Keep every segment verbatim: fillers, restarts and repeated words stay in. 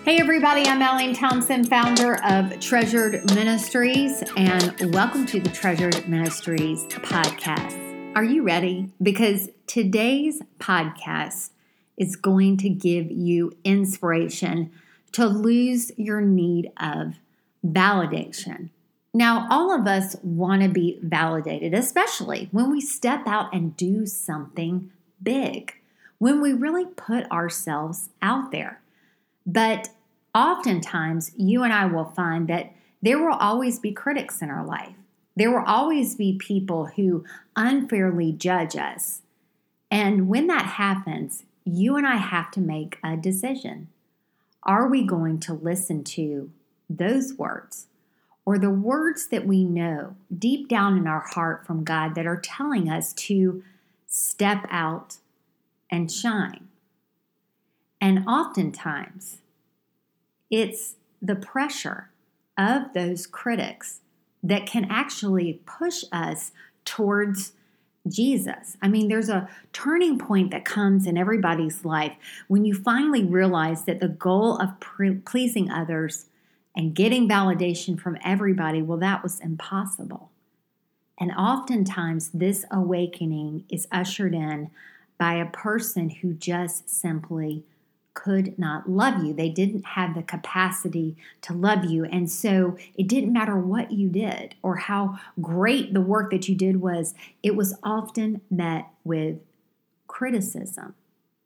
Hey everybody, I'm Eileen Thompson, founder of Treasured Ministries, and welcome to the Treasured Ministries podcast. Are you ready? Because today's podcast is going to give you inspiration to lose your need of validation. Now, all of us want to be validated, especially when we step out and do something big, when we really put ourselves out there. But oftentimes, you and I will find that there will always be critics in our life. There will always be people who unfairly judge us. And when that happens, you and I have to make a decision. Are we going to listen to those words or the words that we know deep down in our heart from God that are telling us to step out and shine? And oftentimes, it's the pressure of those critics that can actually push us towards Jesus. I mean, there's a turning point that comes in everybody's life when you finally realize that the goal of pre- pleasing others and getting validation from everybody, well, that was impossible. And oftentimes, this awakening is ushered in by a person who just simply could not love you. They didn't have the capacity to love you. And so it didn't matter what you did or how great the work that you did was, it was often met with criticism.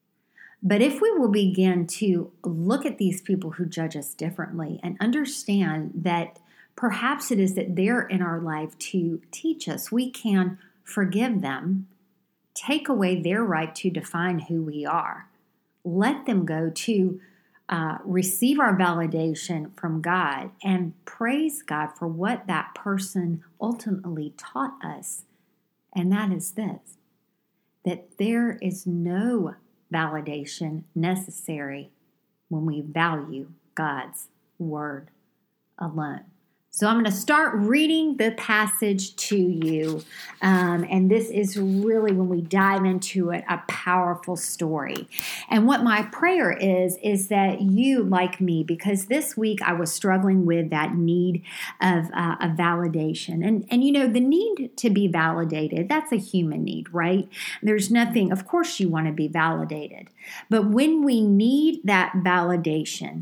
But if we will begin to look at these people who judge us differently and understand that perhaps it is that they're in our life to teach us, we can forgive them, take away their right to define who we are. Let them go to uh, receive our validation from God and praise God for what that person ultimately taught us. And that is this, that there is no validation necessary when we value God's word alone. So I'm going to start reading the passage to you. Um, and this is really, when we dive into it, a powerful story. And what my prayer is, is that you, like me, because this week I was struggling with that need of, uh, of validation. And, and, you know, the need to be validated, that's a human need, right? There's nothing, of course you want to be validated. But when we need that validation,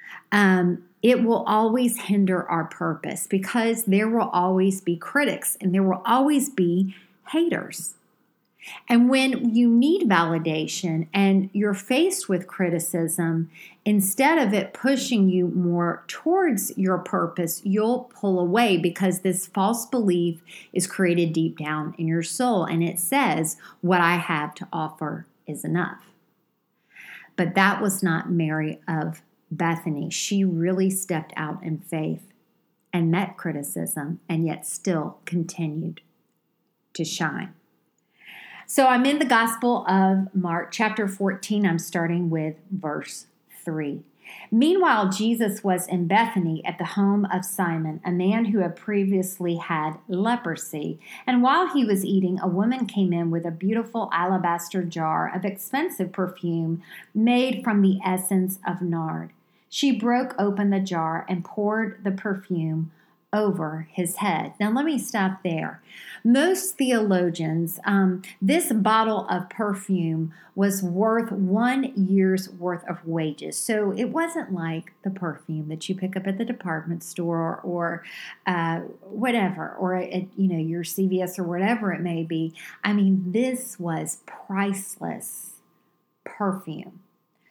um, it will always hinder our purpose because there will always be critics and there will always be haters. And when you need validation and you're faced with criticism, instead of it pushing you more towards your purpose, you'll pull away because this false belief is created deep down in your soul. And it says, what I have to offer is enough. But that was not Mary of Bethany. She really stepped out in faith and met criticism and yet still continued to shine. So I'm in the Gospel of Mark, chapter fourteen. I'm starting with verse three. Meanwhile, Jesus was in Bethany at the home of Simon, a man who had previously had leprosy. And while he was eating, a woman came in with a beautiful alabaster jar of expensive perfume made from the essence of nard. She broke open the jar and poured the perfume over his head. Now, let me stop there. Most theologians, um, this bottle of perfume was worth one year's worth of wages. So it wasn't like the perfume that you pick up at the department store or uh, whatever, or at, you know, your C V S or whatever it may be. I mean, this was priceless perfume.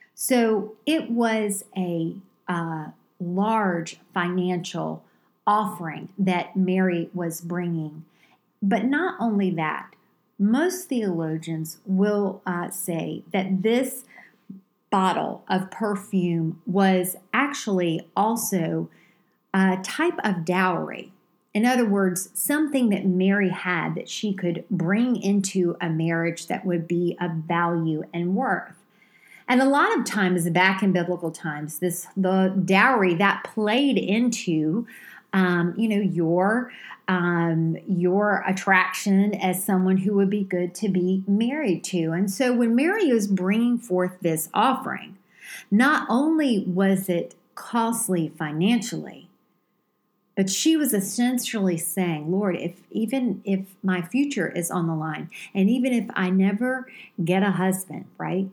So it was a uh, large financial offering that Mary was bringing. But not only that, most theologians will uh, say that this bottle of perfume was actually also a type of dowry. In other words, something that Mary had that she could bring into a marriage that would be of value and worth. And a lot of times back in biblical times, this the dowry that played into, um, you know, your um, your attraction as someone who would be good to be married to. And so when Mary was bringing forth this offering, Not only was it costly financially, but she was essentially saying, Lord, if even if my future is on the line, and even if I never get a husband, right,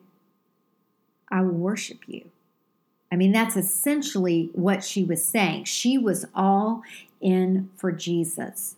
I will worship you. I mean, that's essentially what she was saying. She was all in for Jesus.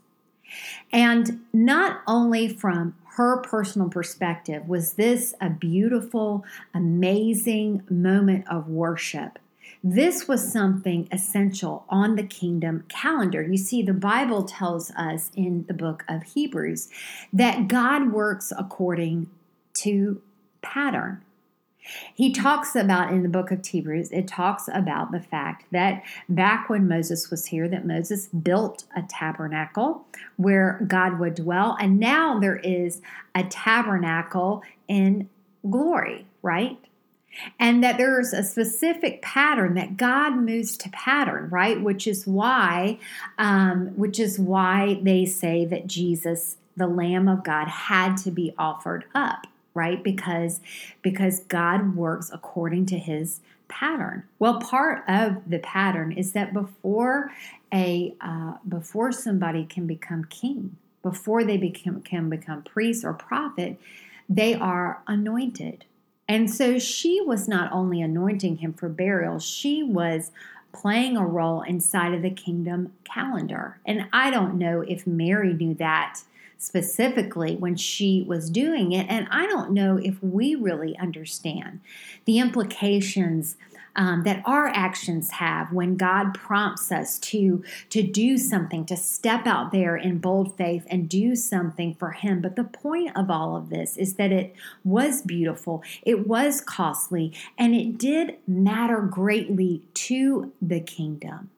And not only from her personal perspective was this a beautiful, amazing moment of worship. This was something essential on the kingdom calendar. You see, the Bible tells us in the book of Hebrews that God works according to pattern. He talks about in the book of Hebrews, it talks about the fact that back when Moses was here, that Moses built a tabernacle where God would dwell. And now there is a tabernacle in glory, right? And that there's a specific pattern that God moves to pattern, right? Which is why, um, which is why they say that Jesus, the Lamb of God, had to be offered up. Right? Because, because God works according to his pattern. Well, part of the pattern is that before a uh, before somebody can become king, before they become, can become priest or prophet, they are anointed. And so she was not only anointing him for burial, she was playing a role inside of the kingdom calendar. And I don't know if Mary knew that specifically when she was doing it. And I don't know if we really understand the implications um, that our actions have when God prompts us to, to do something, to step out there in bold faith and do something for him. But the point of all of this is that it was beautiful, it was costly, and it did matter greatly to the kingdom.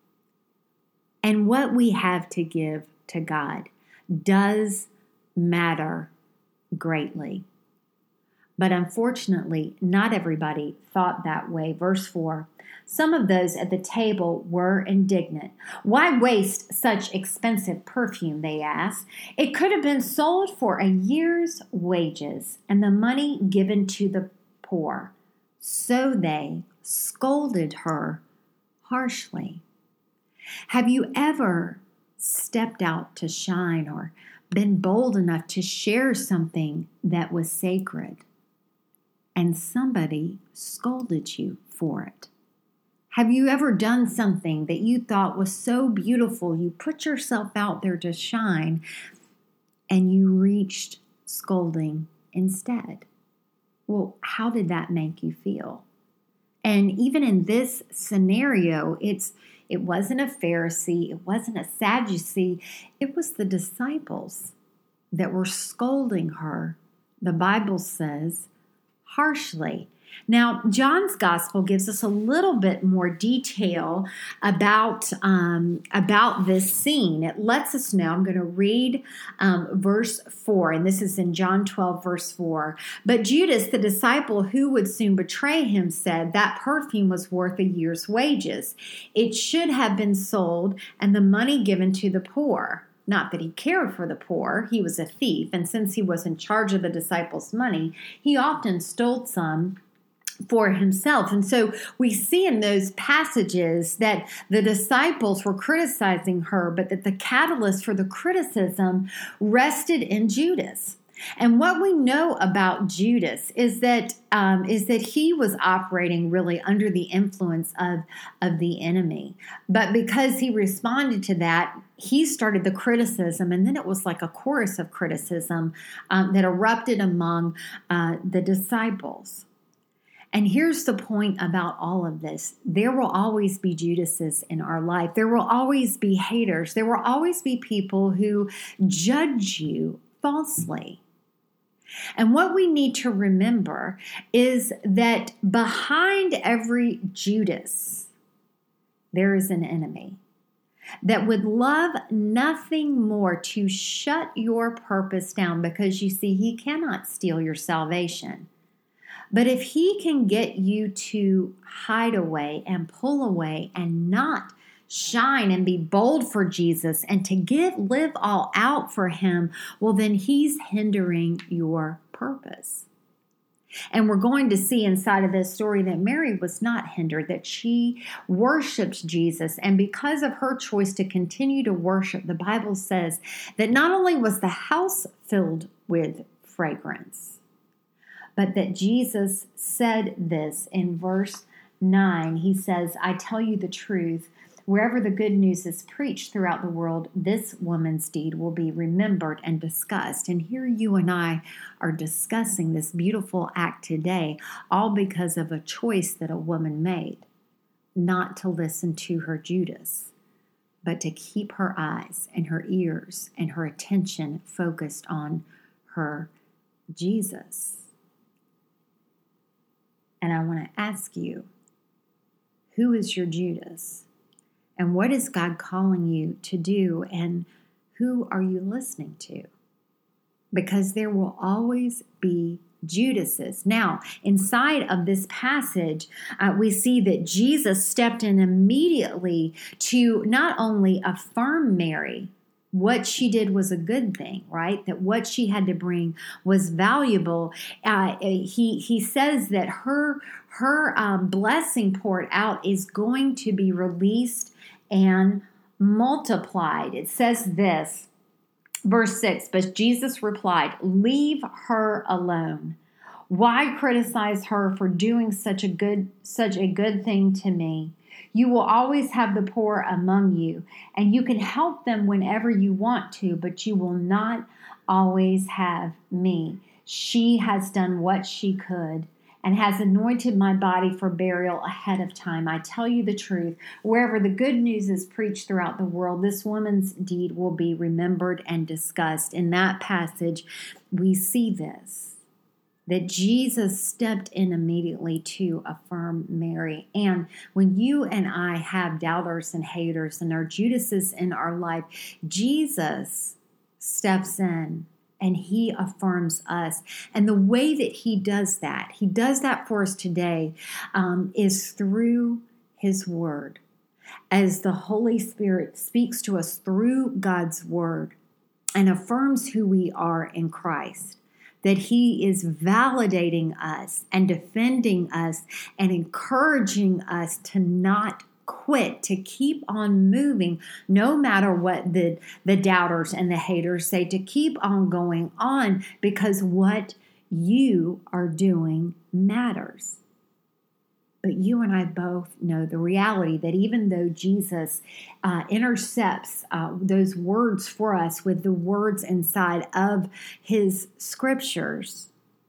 And what we have to give to God does matter greatly. But unfortunately, not everybody thought that way. Verse four, some of those at the table were indignant. Why waste such expensive perfume, they asked. It could have been sold for a year's wages and the money given to the poor. So they scolded her harshly. Have you ever stepped out to shine or been bold enough to share something that was sacred and somebody scolded you for it? Have you ever done something that you thought was so beautiful, you put yourself out there to shine, and you reached scolding instead? Well, how did that make you feel? And even in this scenario, it's It wasn't a Pharisee, it wasn't a Sadducee, it was the disciples that were scolding her, the Bible says, harshly. Now, John's gospel gives us a little bit more detail about, um, about this scene. It lets us know, I'm going to read um, verse four, and this is in John twelve, verse four. But Judas, the disciple who would soon betray him, said that perfume was worth a year's wages. It should have been sold and the money given to the poor. Not that he cared for the poor, he was a thief, and since he was in charge of the disciples' money, he often stole some for himself. And so we see in those passages that the disciples were criticizing her, but that the catalyst for the criticism rested in Judas. And what we know about Judas is that um, is that he was operating really under the influence of, of the enemy. But because he responded to that, he started the criticism, and then it was like a chorus of criticism um, that erupted among uh, the disciples. And here's the point about all of this. There will always be Judases in our life. There will always be haters. There will always be people who judge you falsely. And what we need to remember is that behind every Judas, there is an enemy that would love nothing more to shut your purpose down, because you see, he cannot steal your salvation. But if he can get you to hide away and pull away and not shine and be bold for Jesus and to give, live all out for him, well, then he's hindering your purpose. And we're going to see inside of this story that Mary was not hindered, that she worshiped Jesus. And because of her choice to continue to worship, the Bible says that not only was the house filled with fragrance, but that Jesus said this in verse nine. He says, I tell you the truth, wherever the good news is preached throughout the world, this woman's deed will be remembered and discussed. And here you and I are discussing this beautiful act today, all because of a choice that a woman made, not to listen to her Judas, but to keep her eyes and her ears and her attention focused on her Jesus. And I want to ask you, who is your Judas? And what is God calling you to do? And who are you listening to? Because there will always be Judases. Now, inside of this passage, uh, we see that Jesus stepped in immediately to not only affirm Mary, what she did was a good thing, right? That what she had to bring was valuable. Uh, he he says that her her um, blessing poured out is going to be released and multiplied. It says this, verse six, but Jesus replied, leave her alone. Why criticize her for doing such a good such a good thing to me? You will always have the poor among you, and you can help them whenever you want to, but you will not always have me. She has done what she could and has anointed my body for burial ahead of time. I tell you the truth, wherever the good news is preached throughout the world, this woman's deed will be remembered and discussed. In that passage, we see this, that Jesus stepped in immediately to affirm Mary. And when you and I have doubters and haters and our Judases in our life, Jesus steps in and he affirms us. And the way that he does that, he does that for us today, um, is through his word. As the Holy Spirit speaks to us through God's word and affirms who we are in Christ, that he is validating us and defending us and encouraging us to not quit, to keep on moving, no matter what the, the doubters and the haters say, to keep on going on, because what you are doing matters. But you and I both know the reality that even though Jesus uh, intercepts uh, those words for us with the words inside of his scriptures,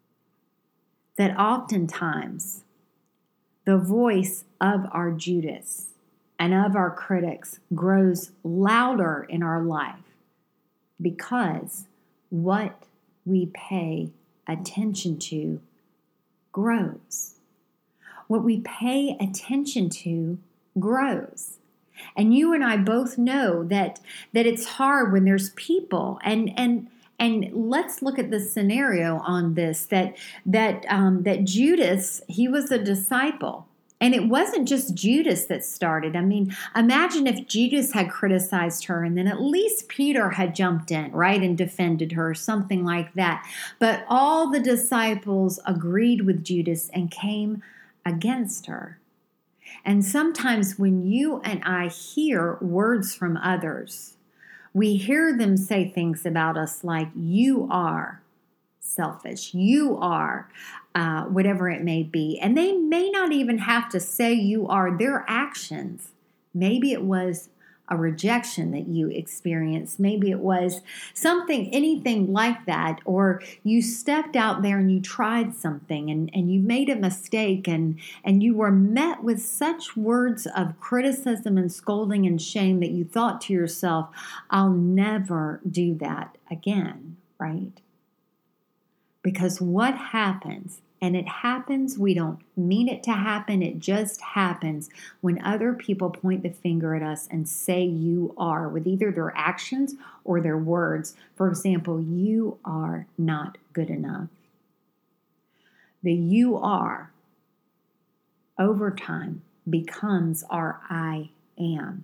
that oftentimes the voice of our Judas and of our critics grows louder in our life because what we pay attention to grows. What we pay attention to grows. And you and I both know that that it's hard when there's people, and and and let's look at the scenario on this, that that um, that Judas, he was a disciple. And it wasn't just Judas that started. I mean, imagine if Judas had criticized her and then at least Peter had jumped in, right, and defended her, something like that. But all the disciples agreed with Judas and came against her. And sometimes when you and I hear words from others, we hear them say things about us like, you are selfish, you are uh, whatever it may be. And they may not even have to say you are. Their actions, maybe it was a rejection that you experienced, maybe it was something, anything like that, or you stepped out there and you tried something and, and you made a mistake and, and you were met with such words of criticism and scolding and shame that you thought to yourself, I'll never do that again, right? Because what happens, and it happens, we don't mean it to happen, it just happens when other people point the finger at us and say you are, with either their actions or their words. For example, you are not good enough. The you are, over time, becomes our I am.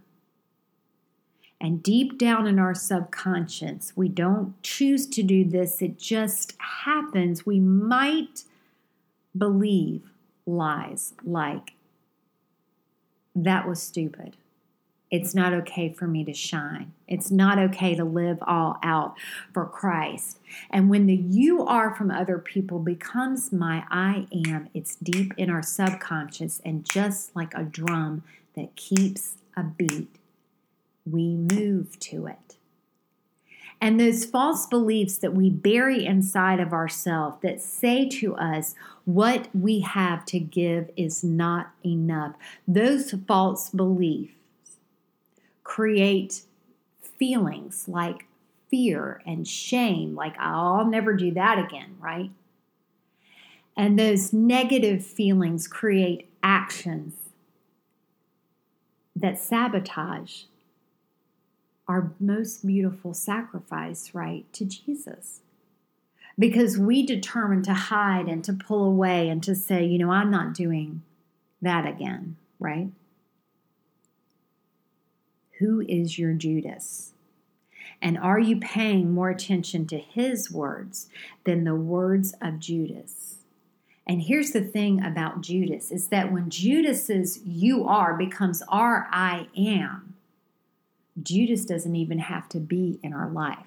And deep down in our subconscious, we don't choose to do this. It just happens. We might believe lies like, that was stupid. It's not okay for me to shine. It's not okay to live all out for Christ. And when the you are from other people becomes my I am, it's deep in our subconscious, and just like a drum that keeps a beat, we move to it. And those false beliefs that we bury inside of ourselves that say to us what we have to give is not enough, those false beliefs create feelings like fear and shame, like, I'll never do that again, right? And those negative feelings create actions that sabotage our most beautiful sacrifice, right, to Jesus. Because we determine to hide and to pull away and to say, you know, I'm not doing that again, right? Who is your Judas? And are you paying more attention to his words than the words of Judas? And here's the thing about Judas, is that when Judas's you are becomes our I am, Judas doesn't even have to be in our life.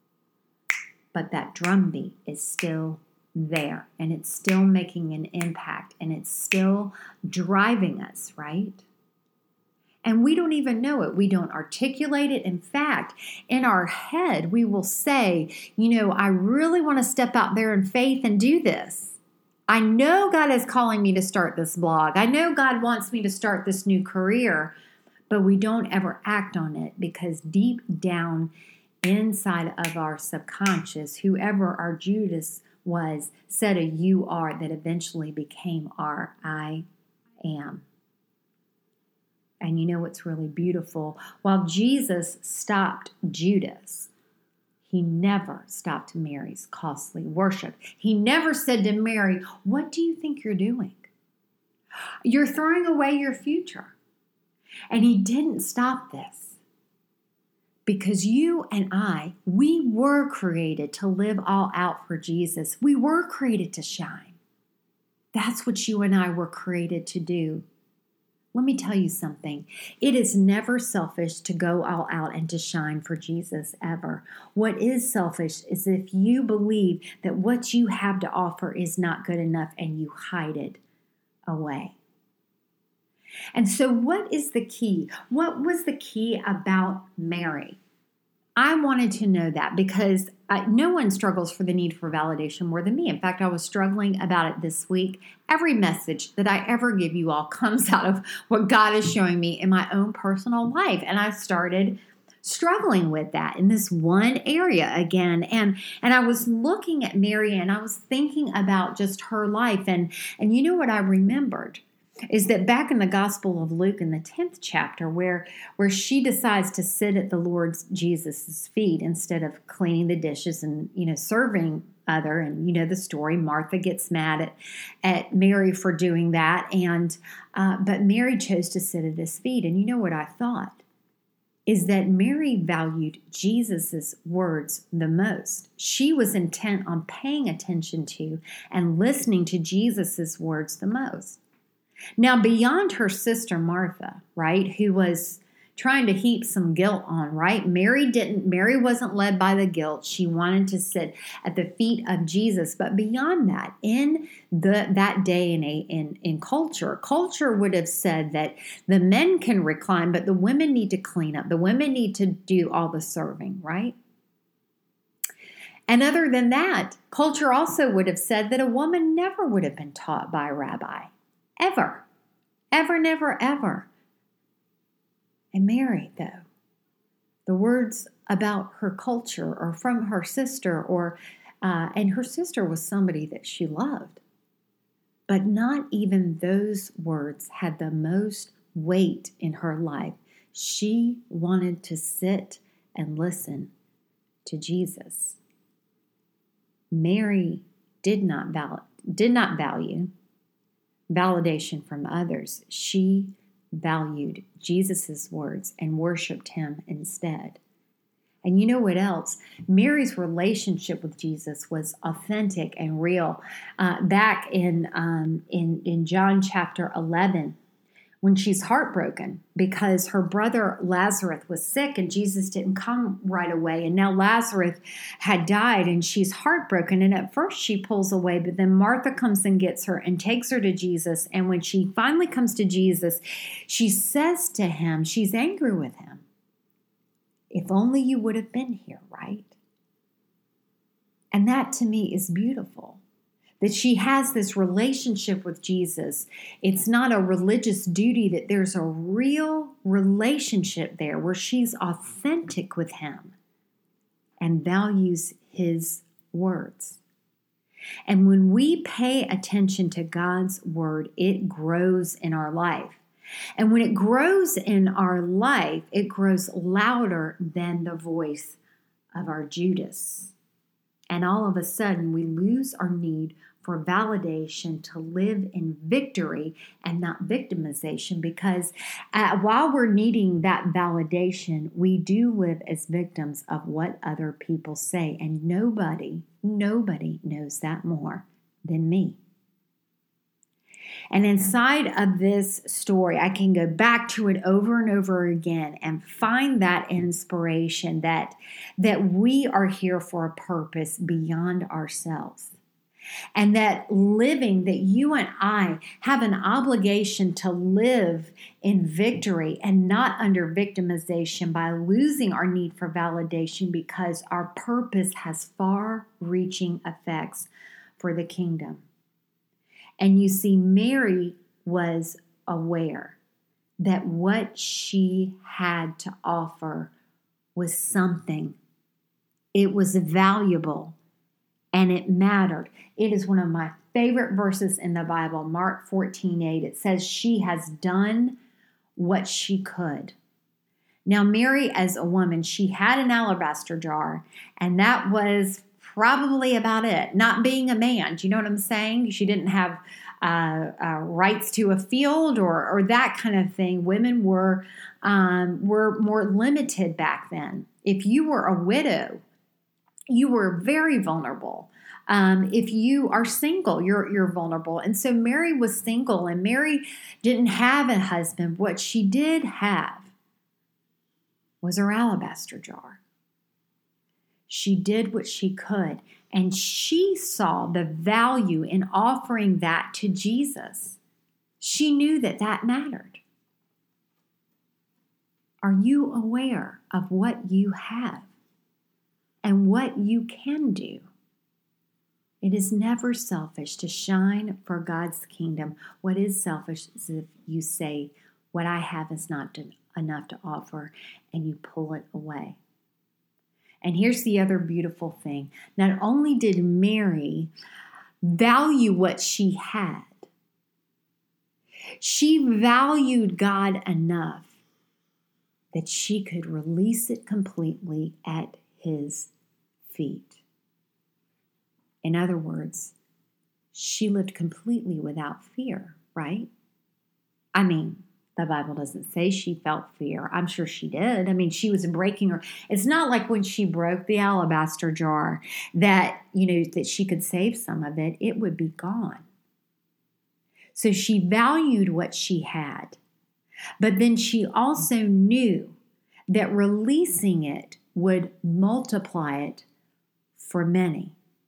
But that drumbeat is still there, and it's still making an impact, and it's still driving us, right? And we don't even know it. We don't articulate it. In fact, in our head, we will say, you know, I really want to step out there in faith and do this. I know God is calling me to start this blog. I know God wants me to start this new career, but we don't ever act on it because deep down inside of our subconscious, whoever our Judas was said a you are that eventually became our I am. And you know what's really beautiful? While Jesus stopped Judas, he never stopped Mary's costly worship. He never said to Mary, what do you think you're doing? You're throwing away your future. And he didn't stop this. Because you and I, we were created to live all out for Jesus. We were created to shine. That's what you and I were created to do. Let me tell you something. It is never selfish to go all out and to shine for Jesus ever. What is selfish is if you believe that what you have to offer is not good enough and you hide it away. And so what is the key? What was the key about Mary? I wanted to know that because I, no one struggles for the need for validation more than me. In fact, I was struggling about it this week. Every message that I ever give you all comes out of what God is showing me in my own personal life. And I started struggling with that in this one area again. And, and I was looking at Mary and I was thinking about just her life. And, and you know what I remembered? Is that back in the Gospel of Luke in the tenth chapter where, where she decides to sit at the Lord Jesus' feet instead of cleaning the dishes and, you know, serving other. And you know the story, Martha gets mad at, at Mary for doing that. And uh, but Mary chose to sit at his feet. And you know what I thought? Is that Mary valued Jesus' words the most. She was intent on paying attention to and listening to Jesus' words the most. Now, beyond her sister Martha, right, who was trying to heap some guilt on, right? Mary didn't, Mary wasn't led by the guilt. She wanted to sit at the feet of Jesus. But beyond that, in the that day in, a, in, in culture, culture would have said that the men can recline, but the women need to clean up. The women need to do all the serving, right? And other than that, culture also would have said that a woman never would have been taught by a rabbi. Ever. Ever, never, ever. And Mary, though, the words about her culture or from her sister, or uh, and her sister was somebody that she loved. But not even those words had the most weight in her life. She wanted to sit and listen to Jesus. Mary did not val- did not value validation from others. She valued Jesus' words and worshiped him instead. And you know what else? Mary's relationship with Jesus was authentic and real. Uh, back in, um, in in John chapter eleven, when she's heartbroken because her brother Lazarus was sick and Jesus didn't come right away. And now Lazarus had died and she's heartbroken. And at first she pulls away, but then Martha comes and gets her and takes her to Jesus. And when she finally comes to Jesus, she says to him, she's angry with him, "If only you would have been here," right? And that to me is beautiful. That she has this relationship with Jesus. It's not a religious duty, that there's a real relationship there where she's authentic with him and values his words. And when we pay attention to God's word, it grows in our life. And when it grows in our life, it grows louder than the voice of our Judas. And all of a sudden, we lose our need for validation to live in victory and not victimization, because uh, while we're needing that validation, we do live as victims of what other people say. And nobody, nobody knows that more than me. And inside of this story, I can go back to it over and over again and find that inspiration that, that we are here for a purpose beyond ourselves. And that living, that you and I have an obligation to live in victory and not under victimization by losing our need for validation, because our purpose has far-reaching effects for the kingdom. And you see, Mary was aware that what she had to offer was something. It was valuable and it mattered. It is one of my favorite verses in the Bible, Mark fourteen eight. It says, "She has done what she could." Now, Mary, as a woman, she had an alabaster jar, and that was probably about it. Not being a man, do you know what I'm saying? She didn't have uh, uh, rights to a field or or that kind of thing. Women were um, were more limited back then. If you were a widow, you were very vulnerable. Um, if you are single, you're you're vulnerable. And so Mary was single, and Mary didn't have a husband. What she did have was her alabaster jar. She did what she could, and she saw the value in offering that to Jesus. She knew that that mattered. Are you aware of what you have and what you can do? It is never selfish to shine for God's kingdom. What is selfish is if you say, "What I have is not enough to offer," and you pull it away. And here's the other beautiful thing. Not only did Mary value what she had, she valued God enough that she could release it completely at his feet. In other words, she lived completely without fear, right? I mean, the Bible doesn't say she felt fear. I'm sure she did. I mean, she was breaking her. It's not like when she broke the alabaster jar that, you know, that she could save some of it. It would be gone. So she valued what she had. But then she also knew that releasing it would multiply it for many.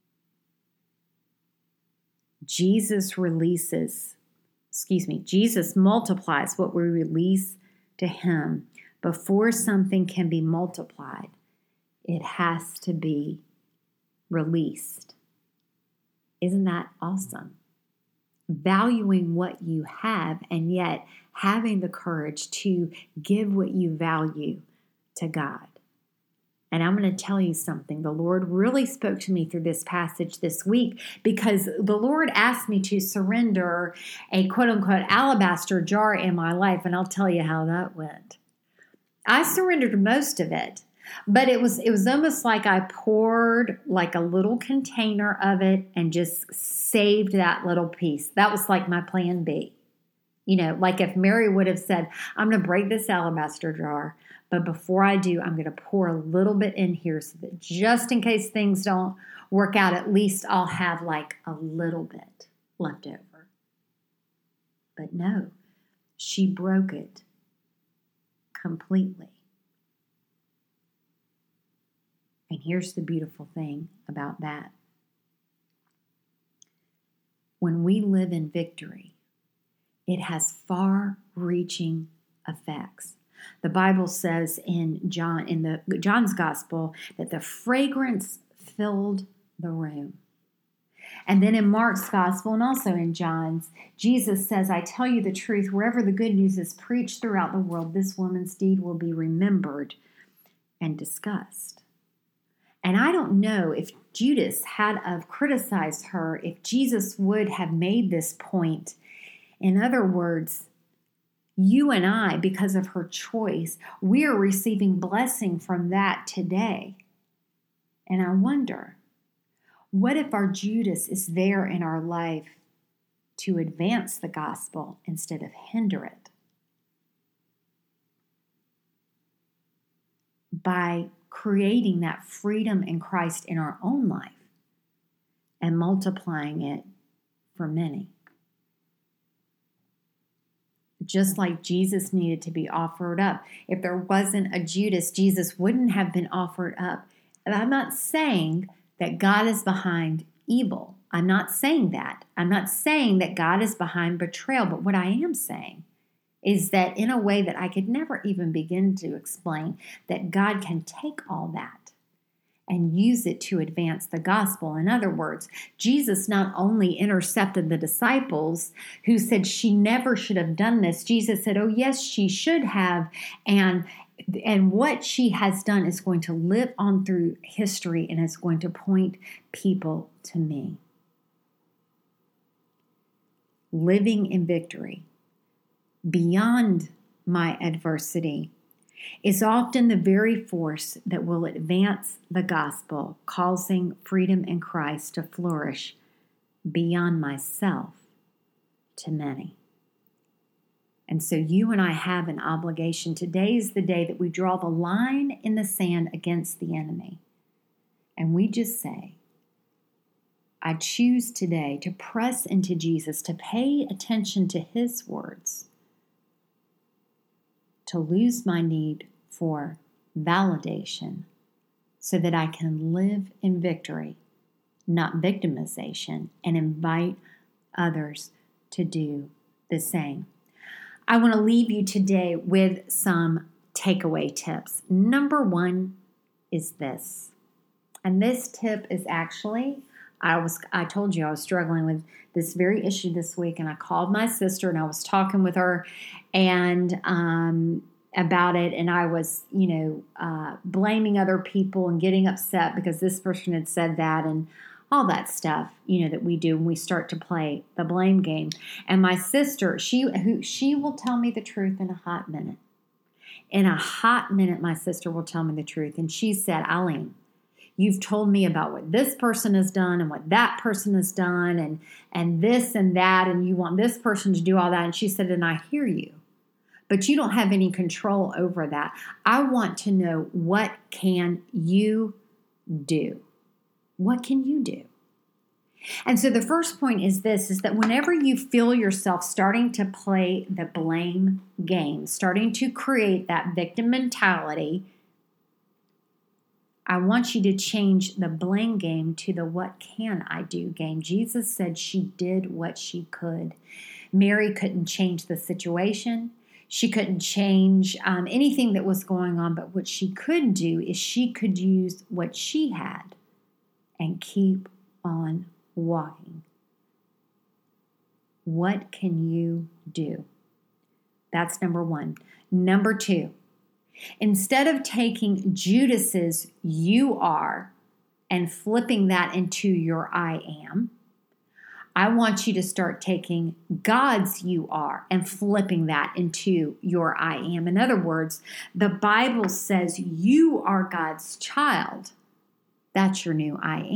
Jesus releases, excuse me, Jesus multiplies what we release to him. Before something can be multiplied, it has to be released. Isn't that awesome? Valuing what you have and yet having the courage to give what you value to God. And I'm going to tell you something. The Lord really spoke to me through this passage this week, because the Lord asked me to surrender a quote-unquote alabaster jar in my life, and I'll tell you how that went. I surrendered most of it, but it was it was almost like I poured like a little container of it and just saved that little piece. That was like my plan B. You know, like if Mary would have said, I'm going to break this alabaster jar, but before I do, I'm going to pour a little bit in here so that just in case things don't work out, at least I'll have like a little bit left over. But no, she broke it completely. And here's the beautiful thing about that. When we live in victory, it has far-reaching effects. The Bible says in John, in the John's Gospel, that the fragrance filled the room. And then in Mark's Gospel and also in John's, Jesus says, I tell you the truth, wherever the good news is preached throughout the world, this woman's deed will be remembered and discussed. And I don't know if Judas had of criticized her, if Jesus would have made this point. In other words, you and I, because of her choice, we are receiving blessing from that today. And I wonder, what if our Judas is there in our life to advance the gospel instead of hinder it? By creating that freedom in Christ in our own life and multiplying it for many. Just like Jesus needed to be offered up. If there wasn't a Judas, Jesus wouldn't have been offered up. And I'm not saying that God is behind evil. I'm not saying that. I'm not saying that God is behind betrayal. But what I am saying is that in a way that I could never even begin to explain, that God can take all that and use it to advance the gospel. In other words, Jesus not only intercepted the disciples who said she never should have done this. Jesus said, oh, yes, she should have. And, and what she has done is going to live on through history and is going to point people to me. Living in victory beyond my adversity is often the very force that will advance the gospel, causing freedom in Christ to flourish beyond myself to many. And so you and I have an obligation. Today is the day that we draw the line in the sand against the enemy. And we just say, I choose today to press into Jesus, to pay attention to his words, to lose my need for validation so that I can live in victory, not victimization, and invite others to do the same. I want to leave you today with some takeaway tips. Number one is this, and this tip is actually, I was I told you I was struggling with this very issue this week, and I called my sister and I was talking with her and um, about it, and I was, you know, uh, blaming other people and getting upset because this person had said that and all that stuff, you know, that we do when we start to play the blame game. And my sister, she who she will tell me the truth in a hot minute. In a hot minute, my sister will tell me the truth. And she said, Eileen, you've told me about what this person has done and what that person has done and, and this and that, and you want this person to do all that. And she said, and I hear you, but you don't have any control over that. I want to know, what can you do? What can you do? And so the first point is this, is that whenever you feel yourself starting to play the blame game, starting to create that victim mentality, I want you to change the blame game to the what can I do game. Jesus said she did what she could. Mary couldn't change the situation. She couldn't change um, anything that was going on, but what she could do is she could use what she had and keep on walking. What can you do? That's number one. Number two, instead of taking Judas's you are and flipping that into your I am, I want you to start taking God's you are and flipping that into your I am. In other words, the Bible says you are God's child. That's your new I am.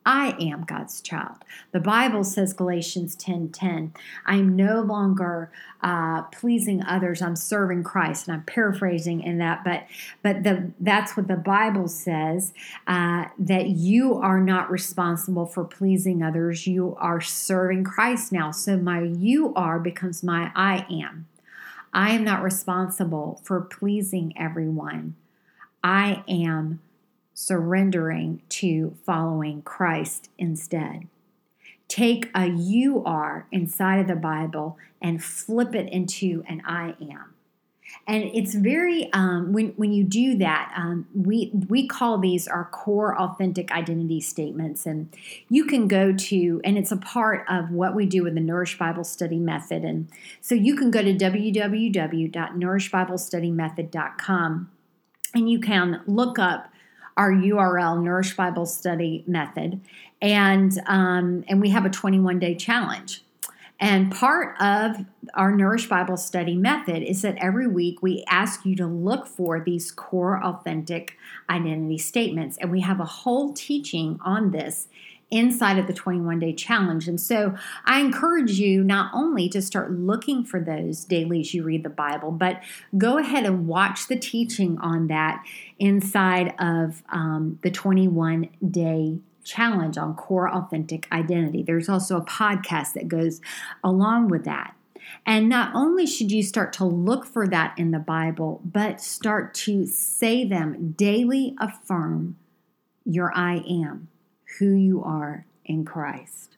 I am God's child. The Bible says, Galatians ten ten, I am no longer uh, pleasing others. I'm serving Christ. And I'm paraphrasing in that, but but the that's what the Bible says, uh, that you are not responsible for pleasing others. You are serving Christ now. So my you are becomes my I am. I am not responsible for pleasing everyone. I am surrendering to following Christ instead. Take a you are inside of the Bible and flip it into an I am. And it's very, um, when, when you do that, um, we, we call these our core authentic identity statements. And you can go to, and it's a part of what we do with the Nourish Bible Study Method. And so you can go to w w w dot nourish bible study method dot com and you can look up our U R L, Nourish Bible Study Method, and um, and we have a twenty-one day challenge. And part of our Nourish Bible Study Method is that every week we ask you to look for these core authentic identity statements, and we have a whole teaching on this inside of the twenty-one day challenge. And so I encourage you not only to start looking for those daily as you read the Bible, but go ahead and watch the teaching on that inside of um, the twenty-one day challenge on core authentic identity. There's also a podcast that goes along with that. And not only should you start to look for that in the Bible, but start to say them daily, affirm your I am, who you are in Christ.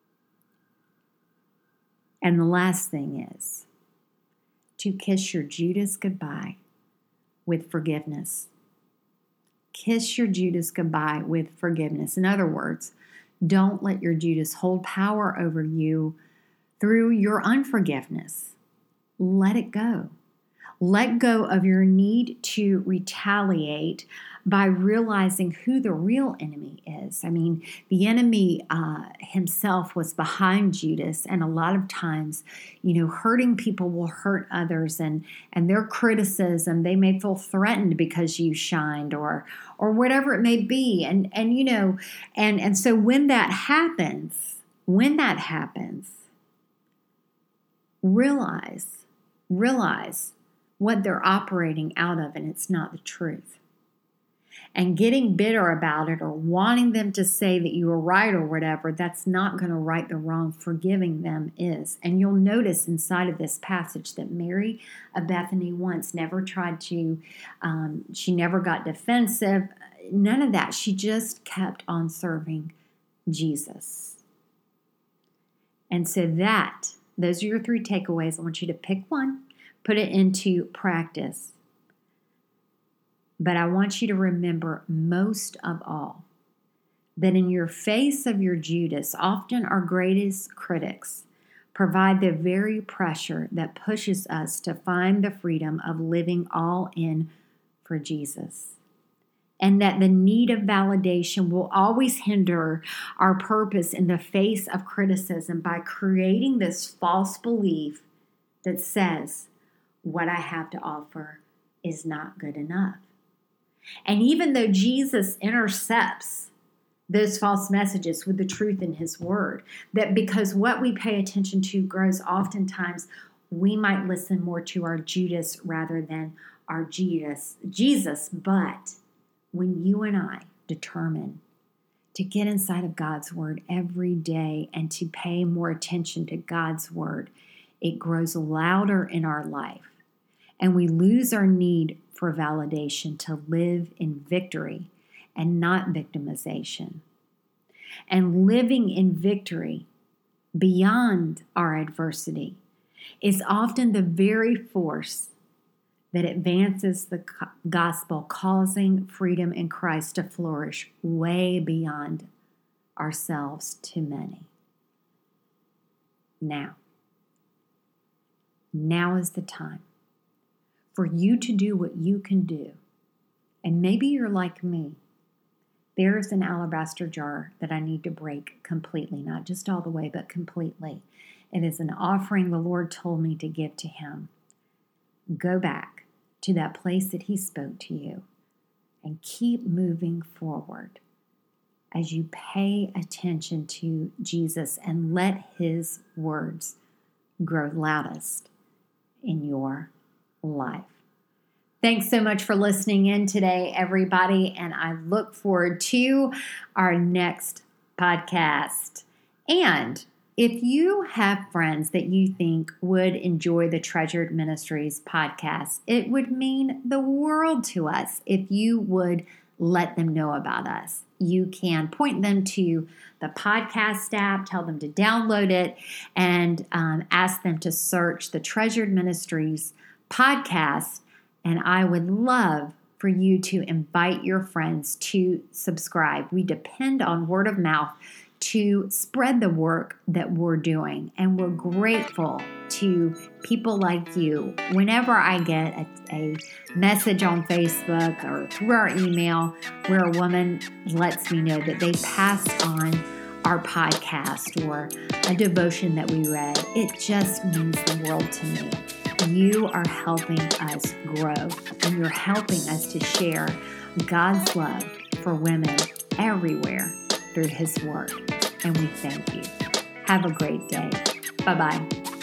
And the last thing is to kiss your Judas goodbye with forgiveness. Kiss your Judas goodbye with forgiveness. In other words, don't let your Judas hold power over you through your unforgiveness. Let it go. Let go of your need to retaliate by realizing who the real enemy is. I mean, the enemy uh, himself was behind Judas, and a lot of times, you know, hurting people will hurt others, and and their criticism, they may feel threatened because you shined, or or whatever it may be, and and you know, and and so when that happens, when that happens, realize, realize what they're operating out of, and it's not the truth. And getting bitter about it or wanting them to say that you were right or whatever, that's not going to right the wrong. Forgiving them is. And you'll notice inside of this passage that Mary of Bethany once never tried to, um, she never got defensive, none of that. She just kept on serving Jesus. And so that, those are your three takeaways. I want you to pick one, put it into practice. But I want you to remember most of all that in your face of your Judas, often our greatest critics provide the very pressure that pushes us to find the freedom of living all in for Jesus. And that the need of validation will always hinder our purpose in the face of criticism by creating this false belief that says, what I have to offer is not good enough. And even though Jesus intercepts those false messages with the truth in his word, that because what we pay attention to grows, oftentimes we might listen more to our Judas rather than our Jesus. Jesus, but when you and I determine to get inside of God's word every day and to pay more attention to God's word, it grows louder in our life. And we lose our need for validation to live in victory and not victimization. And living in victory beyond our adversity is often the very force that advances the gospel, causing freedom in Christ to flourish way beyond ourselves to many. Now, now is the time for you to do what you can do. And maybe you're like me. There's an alabaster jar that I need to break completely, not just all the way, but completely. It is an offering the Lord told me to give to him. Go back to that place that he spoke to you and keep moving forward as you pay attention to Jesus and let His words grow loudest in your life. Thanks so much for listening in today, everybody, and I look forward to our next podcast. And if you have friends that you think would enjoy the Treasured Ministries podcast, it would mean the world to us if you would let them know about us. You can point them to the podcast app, tell them to download it, and um, ask them to search the Treasured Ministries podcast. And I would love for you to invite your friends to subscribe. We depend on word of mouth to spread the work that we're doing. And we're grateful to people like you. Whenever I get a, a message on Facebook or through our email where a woman lets me know that they passed on our podcast or a devotion that we read, it just means the world to me. You are helping us grow, and you're helping us to share God's love for women everywhere through His Word. And we thank you. Have a great day. Bye-bye.